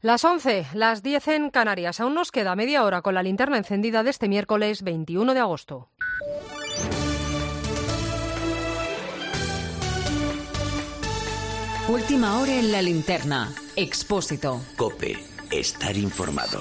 Las 11, las 10 en Canarias. Aún nos queda media hora con la linterna encendida de este miércoles 21 de agosto. Última hora en la linterna. Expósito. COPE. Estar informado.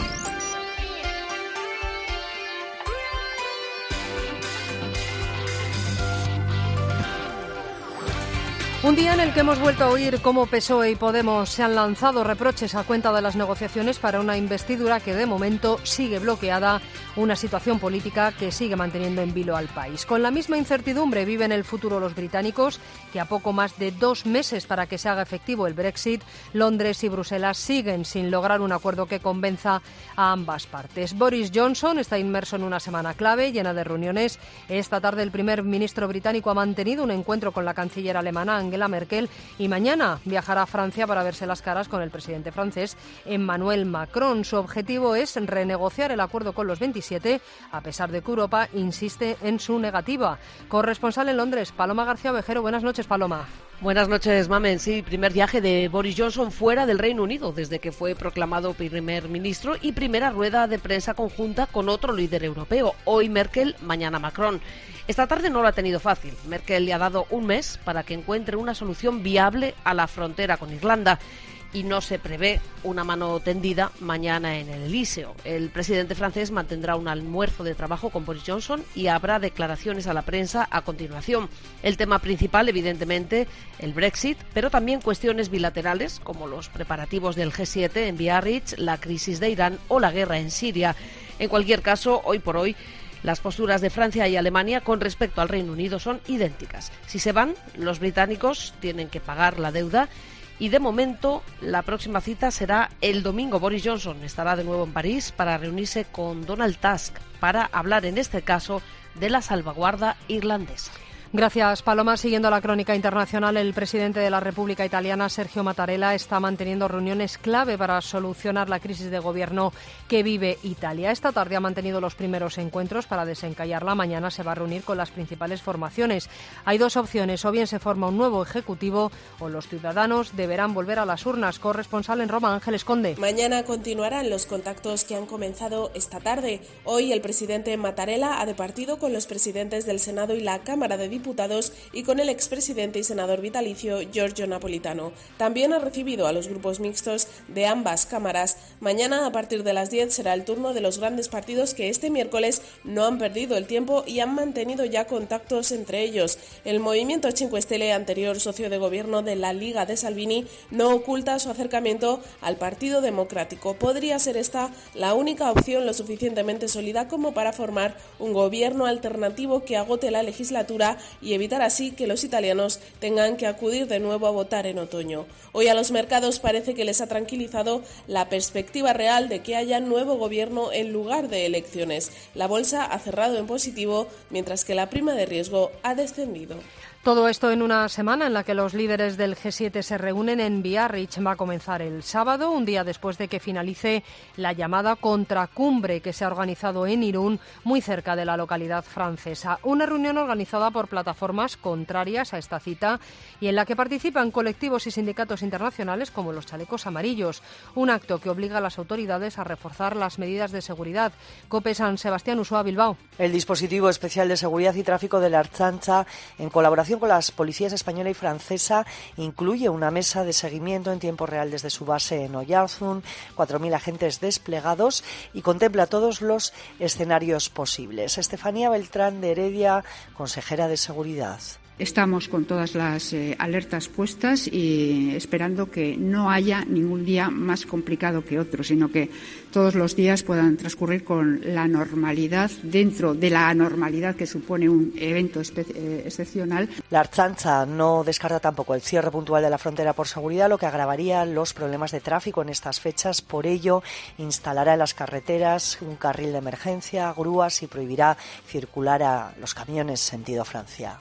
Un día en el que hemos vuelto a oír cómo PSOE y Podemos se han lanzado reproches a cuenta de las negociaciones para una investidura que de momento sigue bloqueada, una situación política que sigue manteniendo en vilo al país. Con la misma incertidumbre viven el futuro los británicos, que a poco más de 2 meses para que se haga efectivo el Brexit, Londres y Bruselas siguen sin lograr un acuerdo que convenza a ambas partes. Boris Johnson está inmerso en una semana clave, llena de reuniones. Esta tarde el primer ministro británico ha mantenido un encuentro con la canciller alemana Angela Merkel y mañana viajará a Francia para verse las caras con el presidente francés Emmanuel Macron. Su objetivo es renegociar el acuerdo con los 27, a pesar de que Europa insiste en su negativa. Corresponsal en Londres, Paloma García Ovejero. Buenas noches, Paloma. Buenas noches, Mamen. Sí, primer viaje de Boris Johnson fuera del Reino Unido desde que fue proclamado primer ministro y primera rueda de prensa conjunta con otro líder europeo. Hoy Merkel, mañana Macron. Esta tarde no lo ha tenido fácil. Merkel le ha dado un mes para que encuentre una solución viable a la frontera con Irlanda. Y no se prevé una mano tendida mañana en el Elíseo. El presidente francés mantendrá un almuerzo de trabajo con Boris Johnson y habrá declaraciones a la prensa a continuación. El tema principal, evidentemente, el Brexit, pero también cuestiones bilaterales como los preparativos del G7 en Biarritz, la crisis de Irán o la guerra en Siria. En cualquier caso, hoy por hoy, las posturas de Francia y Alemania con respecto al Reino Unido son idénticas. Si se van, los británicos tienen que pagar la deuda. Y de momento, la próxima cita será el domingo. Boris Johnson estará de nuevo en París para reunirse con Donald Tusk para hablar, en este caso, de la salvaguarda irlandesa. Gracias, Paloma. Siguiendo la crónica internacional, el presidente de la República Italiana, Sergio Mattarella, está manteniendo reuniones clave para solucionar la crisis de gobierno que vive Italia. Esta tarde ha mantenido los primeros encuentros para desencallarla. Mañana se va a reunir con las principales formaciones. Hay 2 opciones: o bien se forma un nuevo ejecutivo o los ciudadanos deberán volver a las urnas. Corresponsal en Roma, Ángeles Conde. Mañana continuarán los contactos que han comenzado esta tarde. Hoy el presidente Mattarella ha departido con los presidentes del Senado y la Cámara de Diputados y con el expresidente y senador vitalicio Giorgio Napolitano. También ha recibido a los grupos mixtos de ambas cámaras. Mañana, a partir de las 10, será el turno de los grandes partidos que este miércoles no han perdido el tiempo y han mantenido ya contactos entre ellos. El Movimiento 5 Stelle, anterior socio de gobierno de la Liga de Salvini, no oculta su acercamiento al Partido Democrático. Podría ser esta la única opción lo suficientemente sólida como para formar un gobierno alternativo que agote la legislatura y evitar así que los italianos tengan que acudir de nuevo a votar en otoño. Hoy a los mercados parece que les ha tranquilizado la perspectiva real de que haya nuevo gobierno en lugar de elecciones. La bolsa ha cerrado en positivo, mientras que la prima de riesgo ha descendido. Todo esto en una semana en la que los líderes del G7 se reúnen en Biarritz. Va a comenzar el sábado, un día después de que finalice la llamada contracumbre que se ha organizado en Irún, muy cerca de la localidad francesa. Una reunión organizada por plataformas contrarias a esta cita y en la que participan colectivos y sindicatos internacionales como los Chalecos Amarillos. Un acto que obliga a las autoridades a reforzar las medidas de seguridad. COPE San Sebastián, Usúa, Bilbao. El dispositivo especial de seguridad y tráfico de la Ertzaintza, en colaboración con las policías española y francesa, incluye una mesa de seguimiento en tiempo real desde su base en Oyarzún, 4.000 agentes desplegados y contempla todos los escenarios posibles. Estefanía Beltrán de Heredia, consejera de Seguridad. Estamos con todas las alertas puestas y esperando que no haya ningún día más complicado que otro, sino que todos los días puedan transcurrir con la normalidad, dentro de la anormalidad que supone un evento excepcional. La Ertzaintza no descarta tampoco el cierre puntual de la frontera por seguridad, lo que agravaría los problemas de tráfico en estas fechas. Por ello, instalará en las carreteras un carril de emergencia, grúas y prohibirá circular a los camiones sentido Francia.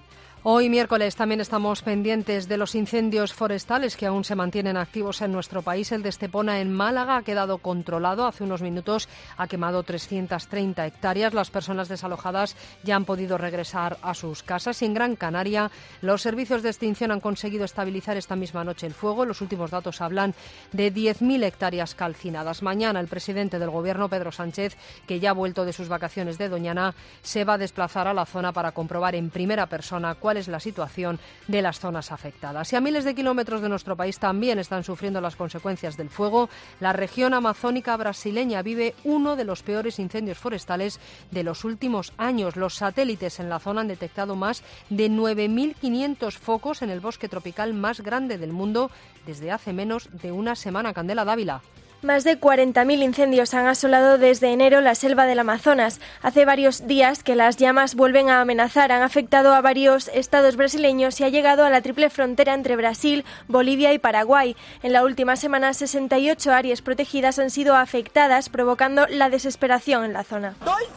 Hoy miércoles también estamos pendientes de los incendios forestales que aún se mantienen activos en nuestro país. El de Estepona en Málaga ha quedado controlado. Hace unos minutos ha quemado 330 hectáreas. Las personas desalojadas ya han podido regresar a sus casas. Y en Gran Canaria los servicios de extinción han conseguido estabilizar esta misma noche el fuego. Los últimos datos hablan de 10.000 hectáreas calcinadas. Mañana el presidente del Gobierno, Pedro Sánchez, que ya ha vuelto de sus vacaciones de Doñana, se va a desplazar a la zona para comprobar en primera persona cuál es la situación de las zonas afectadas. Y a miles de kilómetros de nuestro país también están sufriendo las consecuencias del fuego. La región amazónica brasileña vive uno de los peores incendios forestales de los últimos años. Los satélites en la zona han detectado más de 9.500 focos en el bosque tropical más grande del mundo desde hace menos de una semana. Candela Dávila. Más de 40.000 incendios han asolado desde enero la selva del Amazonas. Hace varios días que las llamas vuelven a amenazar, han afectado a varios estados brasileños y ha llegado a la triple frontera entre Brasil, Bolivia y Paraguay. En la última semana, 68 áreas protegidas han sido afectadas, provocando la desesperación en la zona.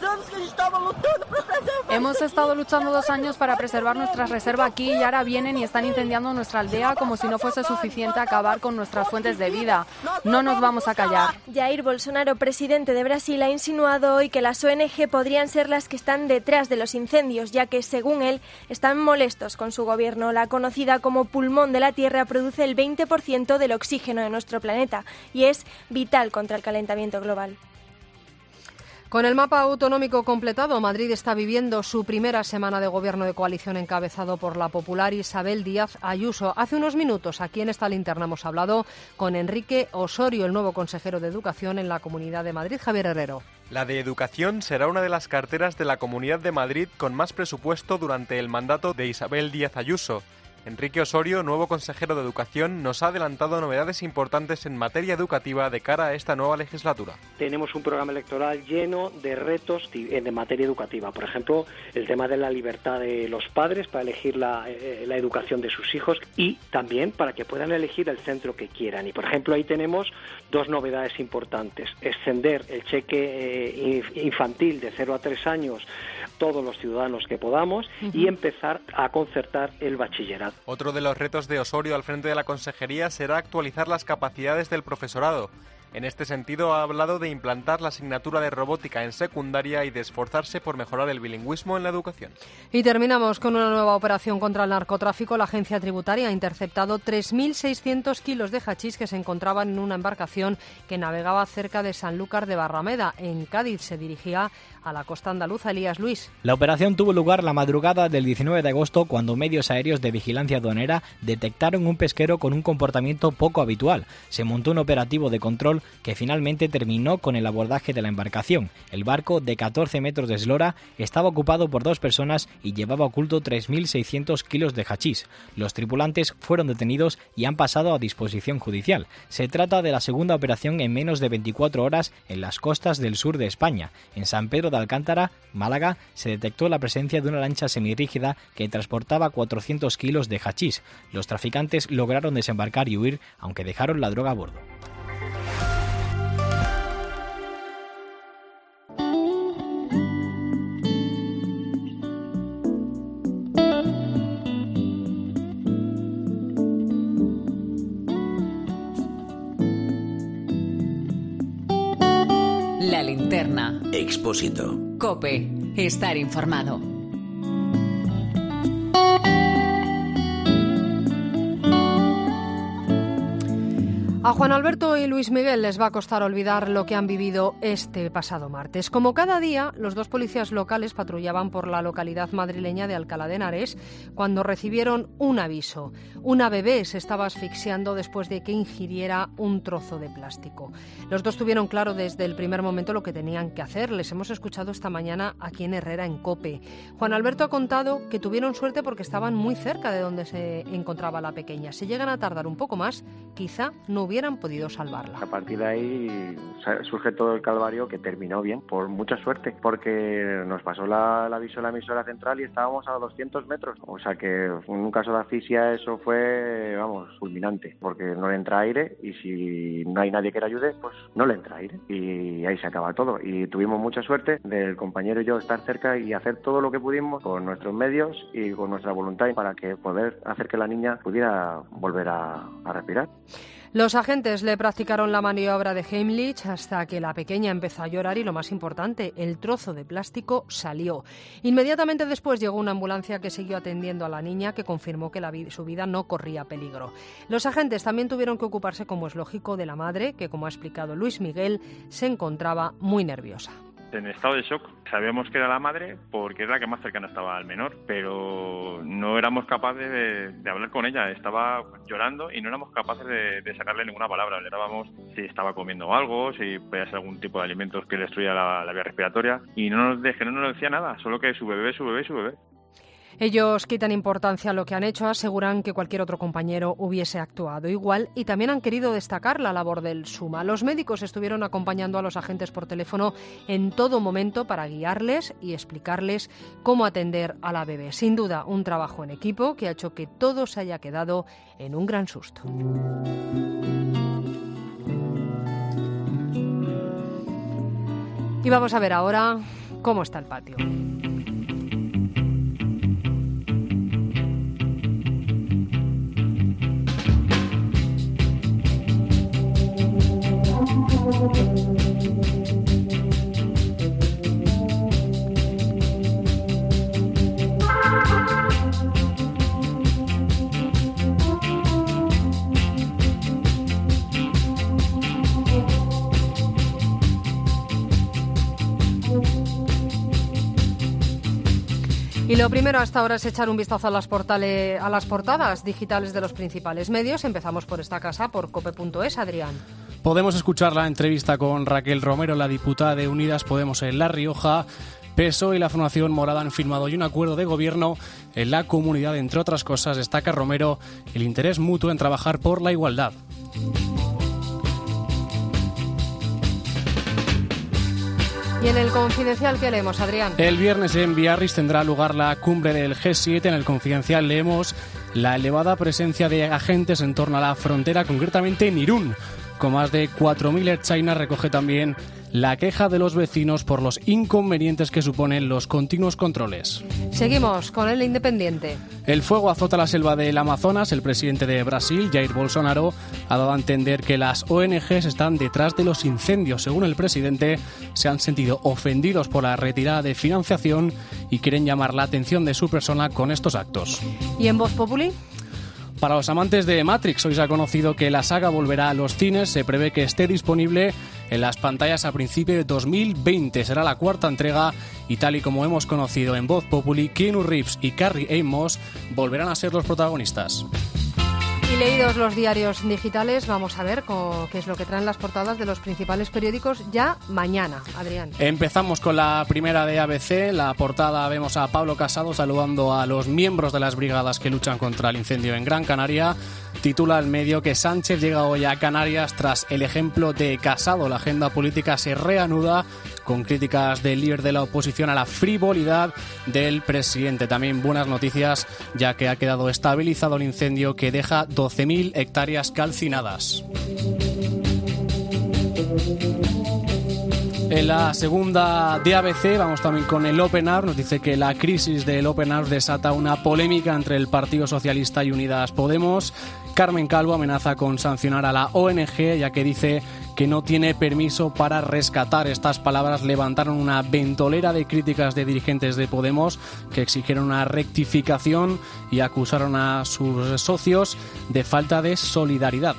Hemos estado luchando 2 años para preservar nuestra reserva aquí y ahora vienen y están incendiando nuestra aldea como si no fuese suficiente acabar con nuestras fuentes de vida. No nos vamos a callar. Jair Bolsonaro, presidente de Brasil, ha insinuado hoy que las ONG podrían ser las que están detrás de los incendios, ya que, según él, están molestos con su gobierno. La conocida como pulmón de la Tierra produce el 20% del oxígeno de nuestro planeta y es vital contra el calentamiento global. Con el mapa autonómico completado, Madrid está viviendo su primera semana de gobierno de coalición encabezado por la popular Isabel Díaz Ayuso. Hace unos minutos, aquí en esta linterna, hemos hablado con Enrique Osorio, el nuevo consejero de Educación en la Comunidad de Madrid. Javier Herrero. La de Educación será una de las carteras de la Comunidad de Madrid con más presupuesto durante el mandato de Isabel Díaz Ayuso. Enrique Osorio, nuevo consejero de Educación, nos ha adelantado novedades importantes en materia educativa de cara a esta nueva legislatura. Tenemos un programa electoral lleno de retos de materia educativa. Por ejemplo, el tema de la libertad de los padres para elegir la educación de sus hijos y también para que puedan elegir el centro que quieran. Y, por ejemplo, ahí tenemos 2 novedades importantes. Extender el cheque infantil de 0 a 3 años todos los ciudadanos que podamos y empezar a concertar el bachillerato. Otro de los retos de Osorio al frente de la consejería será actualizar las capacidades del profesorado. En este sentido, ha hablado de implantar la asignatura de robótica en secundaria y de esforzarse por mejorar el bilingüismo en la educación. Y terminamos con una nueva operación contra el narcotráfico. La agencia tributaria ha interceptado 3.600 kilos de hachís que se encontraban en una embarcación que navegaba cerca de Sanlúcar de Barrameda. En Cádiz se dirigía a la costa andaluza. Elías Luis. La operación tuvo lugar la madrugada del 19 de agosto cuando medios aéreos de vigilancia aduanera detectaron un pesquero con un comportamiento poco habitual. Se montó un operativo de control que finalmente terminó con el abordaje de la embarcación. El barco, de 14 metros de eslora, estaba ocupado por 2 personas y llevaba oculto 3.600 kilos de hachís. Los tripulantes fueron detenidos y han pasado a disposición judicial. Se trata de la segunda operación en menos de 24 horas en las costas del sur de España. En San Pedro de Alcántara, Málaga, se detectó la presencia de una lancha semirrígida que transportaba 400 kilos de hachís. Los traficantes lograron desembarcar y huir, aunque dejaron la droga a bordo. La linterna. Expósito. COPE. Estar informado. A Juan Alberto y Luis Miguel les va a costar olvidar lo que han vivido este pasado martes. Como cada día, los 2 policías locales patrullaban por la localidad madrileña de Alcalá de Henares cuando recibieron un aviso. Una bebé se estaba asfixiando después de que ingiriera un trozo de plástico. Los 2 tuvieron claro desde el primer momento lo que tenían que hacer. Les hemos escuchado esta mañana aquí en Herrera, en COPE. Juan Alberto ha contado que tuvieron suerte porque estaban muy cerca de donde se encontraba la pequeña. Si llegan a tardar un poco más, quizá no hubiera hubieran podido salvarla. A partir de ahí surge todo el calvario, que terminó bien, por mucha suerte, porque nos pasó el aviso de la emisora central y estábamos a 200 metros. O sea que en un caso de asfixia eso fue, fulminante, porque no le entra aire y si no hay nadie que le ayude, pues no le entra aire y ahí se acaba todo. Y tuvimos mucha suerte del compañero y yo estar cerca y hacer todo lo que pudimos con nuestros medios y con nuestra voluntad para que poder hacer que la niña pudiera volver a respirar. Los agentes le practicaron la maniobra de Heimlich hasta que la pequeña empezó a llorar y, lo más importante, el trozo de plástico salió. Inmediatamente después llegó una ambulancia que siguió atendiendo a la niña, que confirmó que su vida no corría peligro. Los agentes también tuvieron que ocuparse, como es lógico, de la madre, que, como ha explicado Luis Miguel, se encontraba muy nerviosa. En estado de shock. Sabíamos que era la madre porque es la que más cercana estaba al menor, pero no éramos capaces de hablar con ella. Estaba llorando y no éramos capaces de sacarle ninguna palabra. Le dábamos si estaba comiendo algo, si podía ser algún tipo de alimentos que le destruía la vía respiratoria, y no nos decía nada, solo que su bebé. Ellos quitan importancia a lo que han hecho, aseguran que cualquier otro compañero hubiese actuado igual y también han querido destacar la labor del SUMA. Los médicos estuvieron acompañando a los agentes por teléfono en todo momento para guiarles y explicarles cómo atender a la bebé. Sin duda, un trabajo en equipo que ha hecho que todo se haya quedado en un gran susto. Y vamos a ver ahora cómo está el patio. Y lo primero hasta ahora es echar un vistazo a las portadas digitales de los principales medios. Empezamos por esta casa, por cope.es, Adrián. Podemos escuchar la entrevista con Raquel Romero, la diputada de Unidas Podemos en La Rioja. PSOE y la Formación Morada han firmado hoy un acuerdo de gobierno en la comunidad. Entre otras cosas, destaca Romero el interés mutuo en trabajar por la igualdad. Y en el Confidencial, ¿qué leemos, Adrián? El viernes en Biarritz tendrá lugar la cumbre del G7. En el Confidencial leemos la elevada presencia de agentes en torno a la frontera, concretamente en Irún. Con más de 4.000 ertzainas, recoge también la queja de los vecinos por los inconvenientes que suponen los continuos controles. Seguimos con el Independiente. El fuego azota la selva del Amazonas. El presidente de Brasil, Jair Bolsonaro, ha dado a entender que las ONGs están detrás de los incendios. Según el presidente, se han sentido ofendidos por la retirada de financiación y quieren llamar la atención de su persona con estos actos. ¿Y en Voz Populi? Para los amantes de Matrix, hoy se ha conocido que la saga volverá a los cines. Se prevé que esté disponible en las pantallas a principios de 2020. Será la cuarta entrega y, tal y como hemos conocido en Voz Populi, Keanu Reeves y Carrie-Anne Moss volverán a ser los protagonistas. Y leídos los diarios digitales, vamos a ver qué es lo que traen las portadas de los principales periódicos ya mañana, Adrián. Empezamos con la primera de ABC. La portada vemos a Pablo Casado saludando a los miembros de las brigadas que luchan contra el incendio en Gran Canaria. Titula el medio que Sánchez llega hoy a Canarias tras el ejemplo de Casado. La agenda política se reanuda con críticas del líder de la oposición a la frivolidad del presidente. También buenas noticias, ya que ha quedado estabilizado el incendio que deja 12.000 hectáreas calcinadas. En la segunda de ABC vamos también con el Open Arms. Nos dice que la crisis del Open Arms desata una polémica entre el Partido Socialista y Unidas Podemos. Carmen Calvo amenaza con sancionar a la ONG, ya que dice que no tiene permiso para rescatar. Estas palabras levantaron una ventolera de críticas de dirigentes de Podemos que exigieron una rectificación y acusaron a sus socios de falta de solidaridad.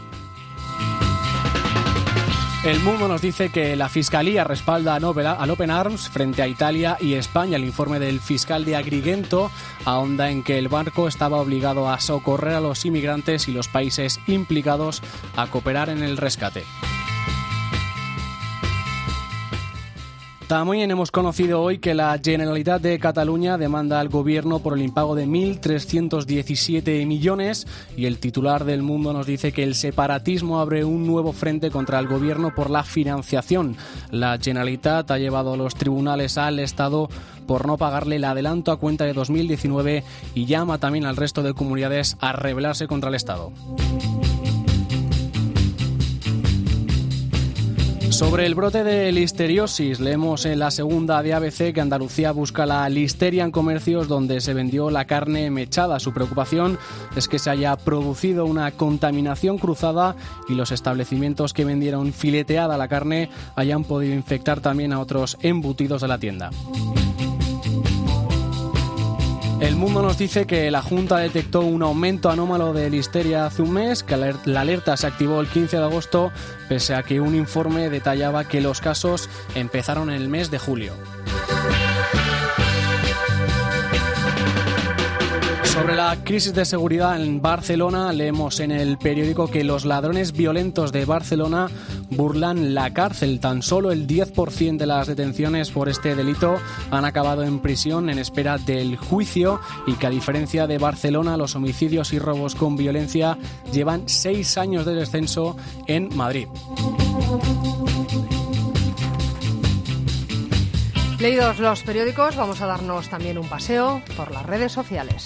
El Mundo nos dice que la Fiscalía respalda al Open Arms frente a Italia y España. El informe del fiscal de Agrigento ahonda en que el barco estaba obligado a socorrer a los inmigrantes y los países implicados a cooperar en el rescate. También hemos conocido hoy que la Generalitat de Cataluña demanda al gobierno por el impago de 1.317 millones y el titular del Mundo nos dice que el separatismo abre un nuevo frente contra el gobierno por la financiación. La Generalitat ha llevado a los tribunales al Estado por no pagarle el adelanto a cuenta de 2019 y llama también al resto de comunidades a rebelarse contra el Estado. Sobre el brote de listeriosis, leemos en la segunda de ABC que Andalucía busca la listeria en comercios donde se vendió la carne mechada. Su preocupación es que se haya producido una contaminación cruzada y los establecimientos que vendieron fileteada la carne hayan podido infectar también a otros embutidos de la tienda. El Mundo nos dice que la Junta detectó un aumento anómalo de listeria hace un mes, que la alerta se activó el 15 de agosto, pese a que un informe detallaba que los casos empezaron en el mes de julio. Sobre la crisis de seguridad en Barcelona, leemos en el periódico que los ladrones violentos de Barcelona burlan la cárcel. Tan solo el 10% de las detenciones por este delito han acabado en prisión en espera del juicio y que, a diferencia de Barcelona, los homicidios y robos con violencia llevan 6 años de descenso en Madrid. Leídos los periódicos, vamos a darnos también un paseo por las redes sociales.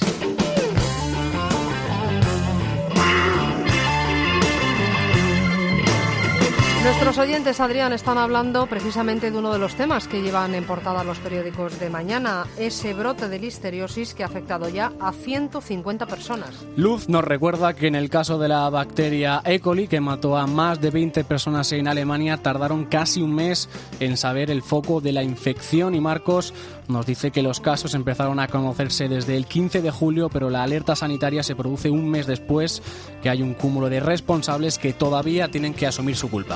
Nuestros oyentes, Adrián, están hablando precisamente de uno de los temas que llevan en portada los periódicos de mañana, ese brote de listeriosis que ha afectado ya a 150 personas. Luz nos recuerda que en el caso de la bacteria E. coli, que mató a más de 20 personas en Alemania, tardaron casi un mes en saber el foco de la infección, y Marcos nos dice que los casos empezaron a conocerse desde el 15 de julio, pero la alerta sanitaria se produce un mes después, que hay un cúmulo de responsables que todavía tienen que asumir su culpa.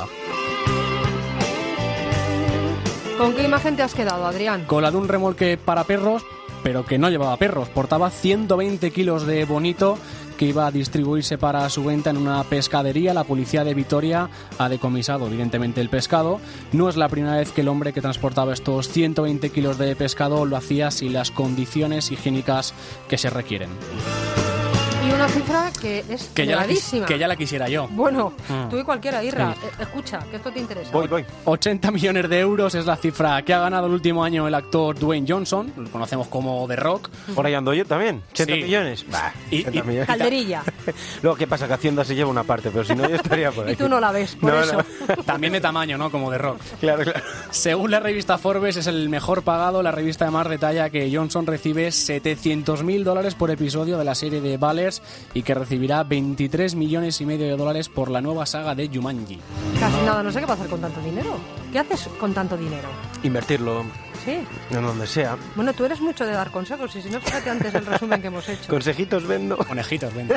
¿Con qué imagen te has quedado, Adrián? Con la de un remolque para perros, pero que no llevaba perros. Portaba 120 kilos de bonito que iba a distribuirse para su venta en una pescadería. La policía de Vitoria ha decomisado, evidentemente, el pescado. No es la primera vez que el hombre que transportaba estos 120 kilos de pescado lo hacía sin las condiciones higiénicas que se requieren. Y una cifra que es elevadísima. Que ya la quisiera yo. Bueno, tú y cualquiera, Irra. Sí. Escucha, que esto te interesa. Voy. 80 millones de euros es la cifra que ha ganado el último año el actor Dwayne Johnson. Lo conocemos como The Rock. Por ahí ando yo también. 80 millones. Bah, 80 millones. Calderilla. Luego, ¿qué pasa? Que Hacienda se lleva una parte, pero si no, yo estaría por ahí. Y tú no la ves, por eso. No. También de tamaño, ¿no? Como The Rock. Claro. Según la revista Forbes, es el mejor pagado. La revista de más detalla que Johnson recibe $700.000 por episodio de la serie de Ballers y que recibirá $23,5 millones por la nueva saga de Jumanji. Casi nada, no sé qué va a hacer con tanto dinero. ¿Qué haces con tanto dinero? Invertirlo. Sí. En donde sea. Bueno, tú eres mucho de dar consejos y si no, fíjate antes el resumen que hemos hecho. Consejitos vendo. Conejitos vendo.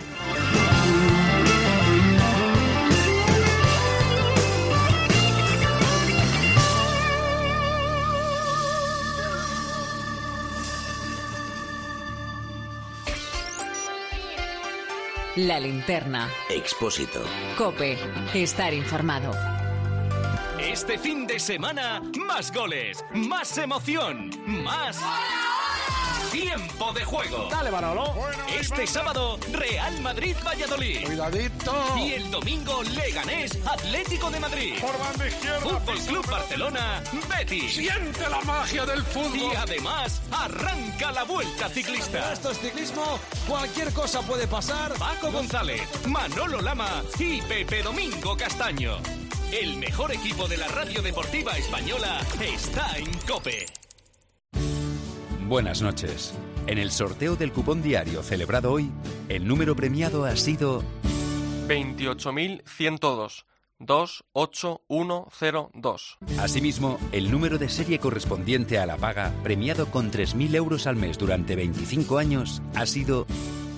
La linterna. Expósito. COPE. Estar informado. Este fin de semana, más goles, más emoción, más tiempo de juego. Dale, Manolo. Este sábado, Real Madrid-Valladolid. Cuidadito. Y el domingo, Leganés, Atlético de Madrid. Por banda izquierda. Fútbol Club Barcelona, Betis. Siente la magia del fútbol. Y además, arranca la Vuelta Ciclista. Esto es ciclismo, cualquier cosa puede pasar. Paco González, Manolo Lama y Pepe Domingo Castaño. El mejor equipo de la radio deportiva española está en COPE. Buenas noches. En el sorteo del cupón diario celebrado hoy, el número premiado ha sido 28.102. 28102. Asimismo, el número de serie correspondiente a la paga, premiado con 3.000 euros al mes durante 25 años, ha sido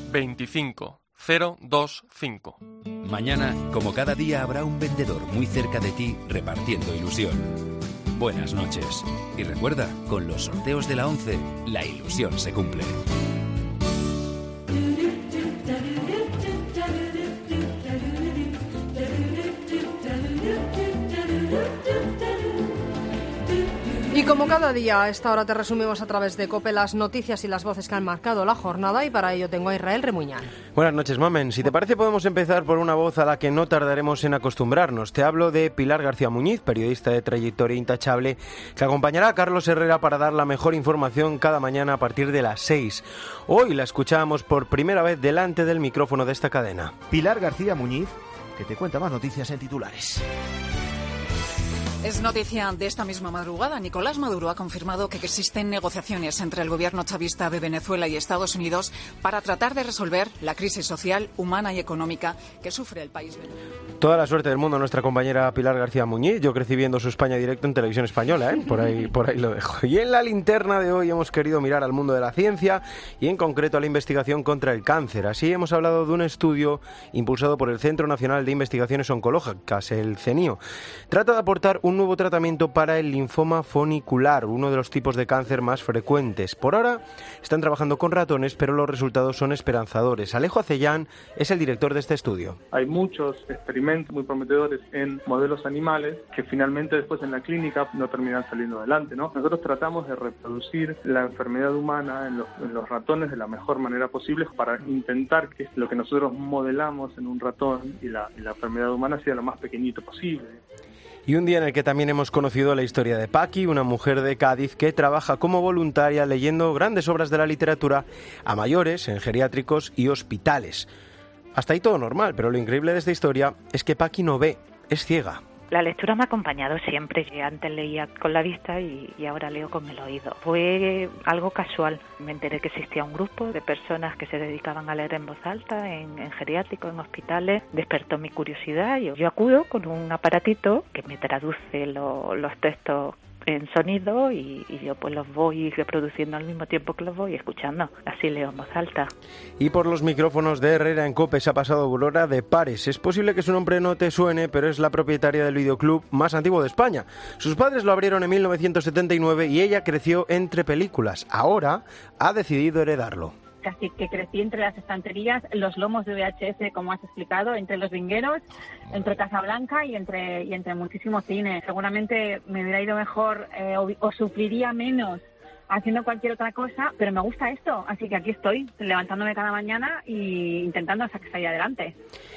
25025. Mañana, como cada día, habrá un vendedor muy cerca de ti repartiendo ilusión. Buenas noches. Y recuerda, con los sorteos de la 11, la ilusión se cumple. como cada día, a esta hora te resumimos a través de COPE las noticias y las voces que han marcado la jornada, y para ello tengo a Israel Remuñán. Buenas noches, Mamen. Si te parece, podemos empezar por una voz a la que no tardaremos en acostumbrarnos. Te hablo de Pilar García Muñiz, periodista de trayectoria intachable, que acompañará a Carlos Herrera para dar la mejor información cada mañana a partir de las 6. Hoy la escuchamos por primera vez delante del micrófono de esta cadena. Pilar García Muñiz, que te cuenta más noticias en titulares. Es noticia de esta misma madrugada. Nicolás Maduro ha confirmado que existen negociaciones entre el gobierno chavista de Venezuela y Estados Unidos para tratar de resolver la crisis social, humana y económica que sufre el país venezolano. Toda la suerte del mundo a nuestra compañera Pilar García Muñiz. Yo crecí viendo su España Directo en Televisión Española, ¿eh? Por ahí lo dejo. Y en la linterna de hoy hemos querido mirar al mundo de la ciencia y en concreto a la investigación contra el cáncer. Así hemos hablado de un estudio impulsado por el Centro Nacional de Investigaciones Oncológicas, el CENIO. Trata de aportar un nuevo tratamiento para el linfoma funicular, uno de los tipos de cáncer más frecuentes. Por ahora están trabajando con ratones, pero los resultados son esperanzadores. Alejo Acellán es el director de este estudio. Hay muchos experimentos muy prometedores en modelos animales que finalmente después en la clínica no terminan saliendo adelante, ¿no? Nosotros tratamos de reproducir la enfermedad humana en los ratones de la mejor manera posible para intentar que lo que nosotros modelamos en un ratón y la enfermedad humana sea lo más pequeñito posible. Y un día en el que también hemos conocido la historia de Paqui, una mujer de Cádiz que trabaja como voluntaria leyendo grandes obras de la literatura a mayores, en geriátricos y hospitales. Hasta ahí todo normal, pero lo increíble de esta historia es que Paqui no ve, es ciega. La lectura me ha acompañado siempre. Antes leía con la vista y ahora leo con el oído. Fue algo casual. Me enteré que existía un grupo de personas que se dedicaban a leer en voz alta, en geriátricos, en hospitales. Despertó mi curiosidad. Yo acudo con un aparatito que me traduce los textos en sonido y yo pues los voy reproduciendo al mismo tiempo que los voy escuchando. Así leo en voz alta. Y por los micrófonos de Herrera en COPE se ha pasado Aurora de Pares. Es posible que su nombre no te suene, pero es la propietaria del videoclub más antiguo de España. Sus padres lo abrieron en 1979 y ella creció entre películas. Ahora ha decidido heredarlo. Casi que crecí entre las estanterías, los lomos de VHS, como has explicado, entre los vingueros, entre Casablanca y entre muchísimo cine. Seguramente me hubiera ido mejor o sufriría menos haciendo cualquier otra cosa, pero me gusta esto, así que aquí estoy, levantándome cada mañana e intentando salir adelante.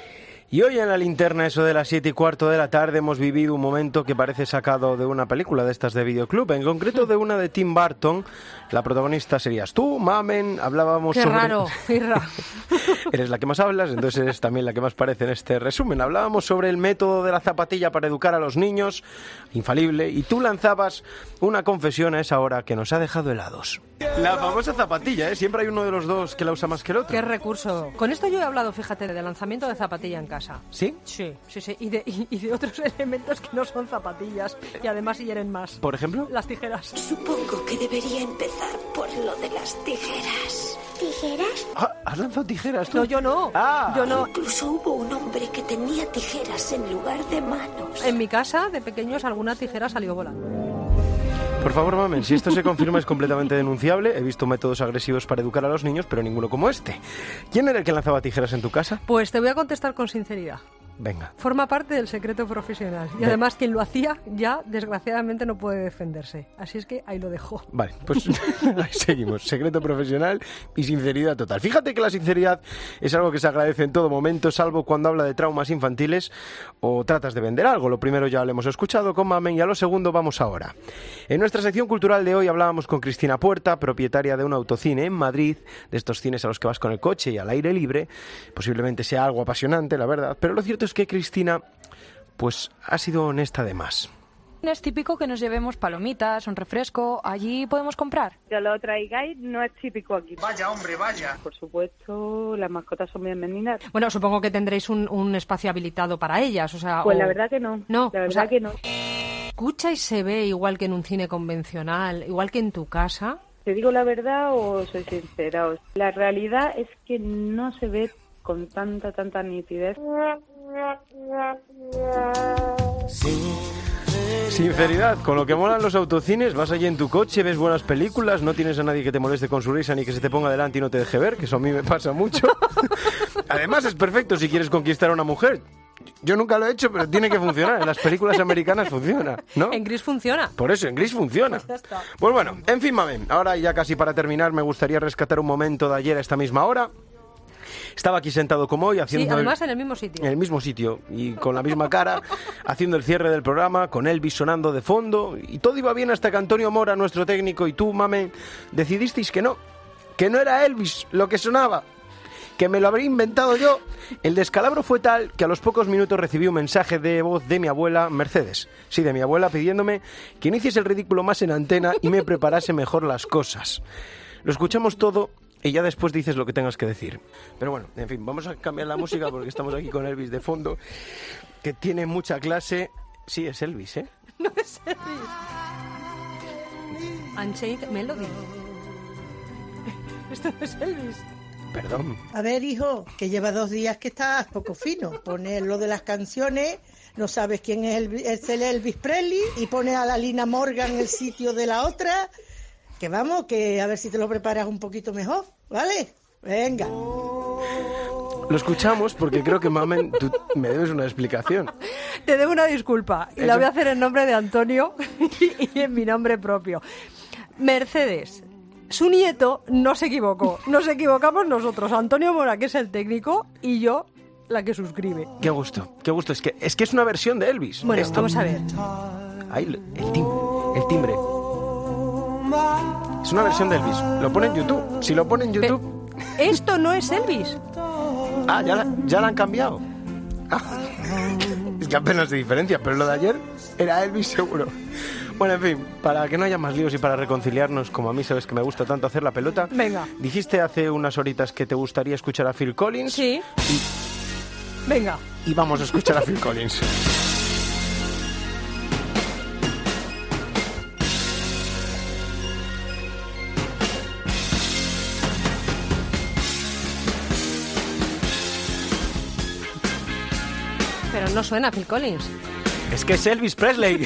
Y hoy en la linterna, eso de las 7:15 de la tarde, hemos vivido un momento que parece sacado de una película de estas de videoclub, en concreto de una de Tim Burton. La protagonista serías tú, Mamen, hablábamos Qué sobre... raro, Irra. Eres la que más hablas, entonces eres también la que más parece en este resumen. Hablábamos sobre el método de la zapatilla para educar a los niños, infalible, y tú lanzabas una confesión a esa hora que nos ha dejado helados. La famosa zapatilla, ¿eh? Siempre hay uno de los dos que la usa más que el otro. Qué recurso. Con esto yo he hablado, fíjate, de lanzamiento de zapatilla en casa. ¿Sí? Sí. Y de otros elementos que no son zapatillas y además hieren más. ¿Por ejemplo? Las tijeras. Supongo que debería empezar por lo de las tijeras. ¿Tijeras? Ah, ¿has lanzado tijeras tú? No, yo no. Yo no. Incluso hubo un hombre que tenía tijeras en lugar de manos. En mi casa, de pequeños, alguna tijera salió volando. Por favor, Mamen, si esto se confirma es completamente denunciable. He visto métodos agresivos para educar a los niños, pero ninguno como este. ¿Quién era el que lanzaba tijeras en tu casa? Pues te voy a contestar con sinceridad. Venga. Forma parte del secreto profesional. Y además quien lo hacía ya, desgraciadamente, no puede defenderse. Así es que ahí lo dejo. Vale, pues ahí seguimos. Secreto profesional y sinceridad total. Fíjate que la sinceridad es algo que se agradece en todo momento, salvo cuando habla de traumas infantiles o tratas de vender algo. Lo primero ya lo hemos escuchado con Mamen y a lo segundo vamos ahora. En nuestra sección cultural de hoy hablábamos con Cristina Puerta, propietaria de un autocine en Madrid, de estos cines a los que vas con el coche y al aire libre. Posiblemente sea algo apasionante, la verdad, pero lo cierto es que Cristina pues ha sido honesta de más. Es típico que nos llevemos palomitas, un refresco, allí podemos comprar. Que lo traigáis no es típico aquí. Vaya, hombre, vaya. Por supuesto, las mascotas son bienvenidas. Bueno, supongo que tendréis un espacio habilitado para ellas, o sea... Pues la verdad que no. No, la verdad que no. ¿Escucha y se ve igual que en un cine convencional, igual que en tu casa? ¿Te digo la verdad o soy sincera? La realidad es que no se ve con tanta nitidez. Sinceridad, con lo que molan los autocines, vas allí en tu coche, ves buenas películas, no tienes a nadie que te moleste con su risa ni que se te ponga delante y no te deje ver, que eso a mí me pasa mucho. Además es perfecto si quieres conquistar a una mujer. Yo nunca lo he hecho, pero tiene que funcionar. En las películas americanas funciona, ¿no? En Gris funciona. Por eso, en Gris funciona. Pues ya está. Pues bueno, en fin, mamen, ahora ya casi para terminar me gustaría rescatar un momento de ayer a esta misma hora. Estaba aquí sentado como hoy haciendo... Sí, además en el mismo sitio. En el mismo sitio y con la misma cara, haciendo el cierre del programa, con Elvis sonando de fondo, y todo iba bien hasta que Antonio Mora, nuestro técnico, y tú, mamen, decidisteis que no era Elvis lo que sonaba, que me lo habría inventado yo. El descalabro fue tal que a los pocos minutos recibí un mensaje de voz de mi abuela Mercedes, sí, de mi abuela, pidiéndome que no hiciese el ridículo más en antena y me preparase mejor las cosas. Lo escuchamos todo y ya después dices lo que tengas que decir. Pero bueno, en fin, vamos a cambiar la música porque estamos aquí con Elvis de fondo, que tiene mucha clase. Sí, es Elvis, ¿eh? No es Elvis. Unchained Melody. Esto no es Elvis. Perdón. A ver, hijo, que lleva 2 días que estás poco fino. Pones lo de las canciones, no sabes quién es el Elvis Presley, y pones a la Lina Morgan en el sitio de la otra. Que vamos, que a ver si te lo preparas un poquito mejor, ¿vale? Venga. Lo escuchamos porque creo que, mamen, tú me debes una explicación. Te debo una disculpa y la voy a hacer en nombre de Antonio y en mi nombre propio. Mercedes, su nieto no se equivocó. Nos equivocamos nosotros. Antonio Mora, que es el técnico, y yo, la que suscribe. Qué gusto, qué gusto. Es que es una versión de Elvis. Bueno, vamos a ver. Ahí, el timbre. Es una versión de Elvis. Lo pone en YouTube. Si lo pone en YouTube... Esto no es Elvis. Ah, ya la han cambiado. Es que apenas se diferencia, pero lo de ayer era Elvis seguro. Bueno, en fin, para que no haya más líos y para reconciliarnos, como a mí sabes que me gusta tanto hacer la pelota. Venga. Dijiste hace unas horitas que te gustaría escuchar a Phil Collins. Sí. Venga. Y vamos a escuchar a Phil Collins. Pero no suena Phil Collins. Es que es Elvis Presley.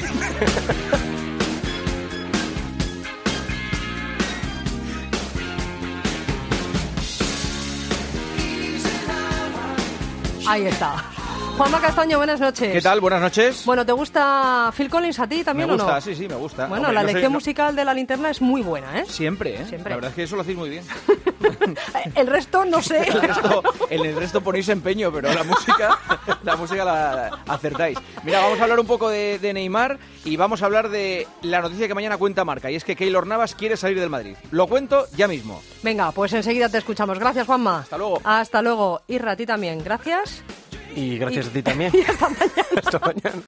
Ahí está. Juanma Castaño, buenas noches. ¿Qué tal? Buenas noches. Bueno, ¿te gusta Phil Collins a ti también me gusta, o no? Sí, me gusta. Bueno, hombre, la lección musical de la linterna es muy buena, ¿eh? Siempre, ¿eh? Siempre. La verdad es que eso lo hacéis muy bien. El resto no sé. En el resto ponéis empeño, pero la música la acertáis. Mira, vamos a hablar un poco de Neymar y vamos a hablar de la noticia que mañana cuenta Marca, y es que Keylor Navas quiere salir del Madrid. Lo cuento ya mismo. Venga, pues enseguida te escuchamos. Gracias, Juanma. Hasta luego. Hasta luego. Irra, a ti también. Gracias. Y gracias a ti también. Y hasta mañana. Hasta mañana.